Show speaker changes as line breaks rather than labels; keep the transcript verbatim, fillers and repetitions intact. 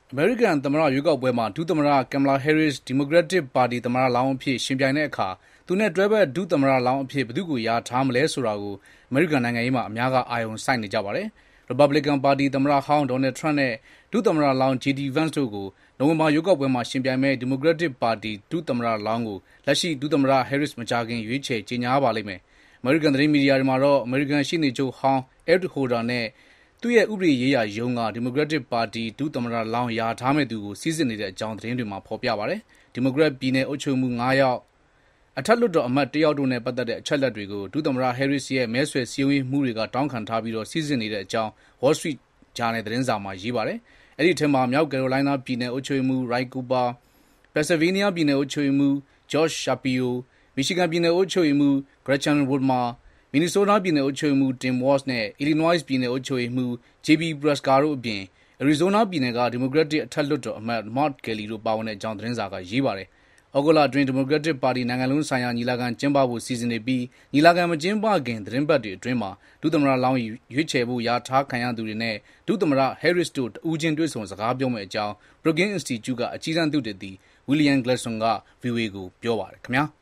အမေရိကန်သမ္မတရွေးကောက်ပွဲမှာဒုသမ္မတကင်မလာဟဲရစ်ဒီမိုကရက်တစ်ပါတီသမ္မတလောင်းအဖြစ်ရှင်ပြိုင်တဲ့အခါသူနဲ့တွဲဘက်ဒုသမ္မတလောင်းအဖြစ်ဘယ်သူ့ကိုယာထားမလဲဆိုတာကိုအမေရိကန်နိုင်ငံရေးမှာအများကအာရုံစိုက်နေကြပါတယ်။ Republican ပါတီသမ္မတဟောင်းဒေါ်နယ်ထရန့်နဲ့ဒုသမ္မတလောင်း ဂျေ ဒီ Vance တို့ကိုနိုဝင်ဘာရွေးကောက်ပွဲမှာရှင်ပြိုင်မဲ့ဒီမိုကရက်တစ်ပါတီဒုသမ္မတလောင်းကိုလက်ရှိဒုသမ္မတဟဲရစ်မကြာခင်ရွေးချယ်ကြေညာပါလိမ့်မယ်။ အမေရိကန်သတင်းမီဒီယာတွေမှာတော့အမေရိကန်ရှေ့နေချုပ်ဟောင်း Eric Holder နဲ့သူ့ရဲ့ဥပဒေရေးရာရုံးကဒီမိုကရက်တစ်ပါတီဒုသမ္မတလောင်းယာထားမဲ့သူကိုစီစစ်နေတဲ့အကြောင်းသတင်းတွေမှာဖော်ပြပါတယ်။ဒီမိုကရက်ပြည်နယ်အုပ်ချုပ်မှုငါးယောက်အထက်လွှတ်တော်အမတ်တယောက်တို့နဲ့ပတ်သက်တဲ့အချက်လက်တွေကိုဒုသမ္မတဟဲရစ်ရဲ့မဲဆွယ်စည်းရုံးရေးမှုတွေကတောင်းခံထားပြီးတော့စီစစ်နေတဲ့အကြောင်း Wall Street Journal သတင်းစာမှာရေးပါတယ်။အဲ့ဒီအထက်မှာမြောက်ကယ်ရိုလိုင်းနားပြည်နယ်အုပ်ချုပ်မှု Roy Cooper, Pennsylvania ပြည်နယ်အုပ်ချုပ်မှု George Shapiro, Michigan ပြည်နယ်အုပ်ချုပ်မှု Gretchen Whitmer, Minnesota ပြည်နယ်အုပ်ချုပ်မှု Tim Walz နဲ့ Illinois ပြည်နယ်အုပ်ချုပ်မှု ဂျေ ဘီ Prasca တို့အပြင် Arizona ပြည်နယ်ကဒီမိုကရက်တစ်အထက်လွှတ်တော်အမတ် Mark Kelly တို့ပါဝင်တဲ့အကြောင်းသတင်းစာကရေးပါတယ်။ဩဂုတ်လအတွင်းဒီမိုကရက်တစ်ပါတီနိုင်ငံလုံးဆိုင်ရာညီလာခံကျင်းပဖို့စီစဉ်နေပြီးညီလာခံမကျင်းပခင်သတင်းပတ်တွေအတွင်းမှာဒုသမ္မတလောင်းရွေးချယ်ဖို့ယာထားခံရသူတွေနဲ့ဒုသမ္မတဟဲရစ်တို့တဦးချင်းတွေ့ဆုံစကားပြောမယ့်အကြောင်း Brookings Institute ကအကြီးတန်းသုတေသီ William Gladstone က ဗွီအိုအေ ကိုပြောပါတယ်ခင်ဗျာ။